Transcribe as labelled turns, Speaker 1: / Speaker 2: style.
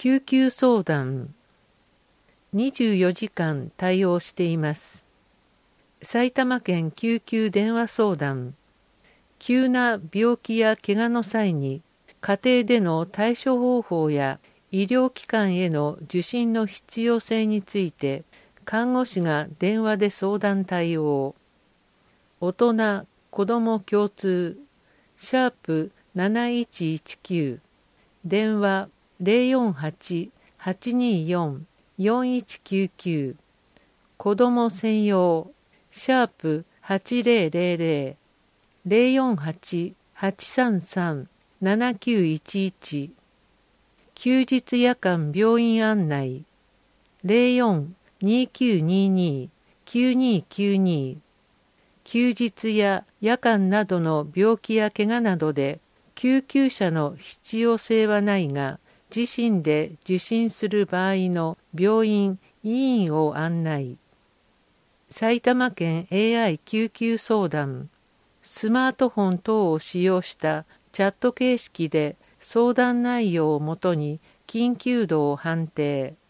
Speaker 1: 救急相談。24時間対応しています。埼玉県救急電話相談。急な病気や怪我の際に、家庭での対処方法や医療機関への受診の必要性について、看護師が電話で相談対応。大人・子ども共通、#7119、電話048-824-4199、子ども専用、#8000、048-833-7911、休日夜間病院案内、04-2922-9292、休日や夜間などの病気や怪我などで救急車の必要性はないが、自身で受診する場合の病院・医院を案内。埼玉県 AI 救急相談。スマートフォン等を使用したチャット形式で相談内容をもとに緊急度を判定。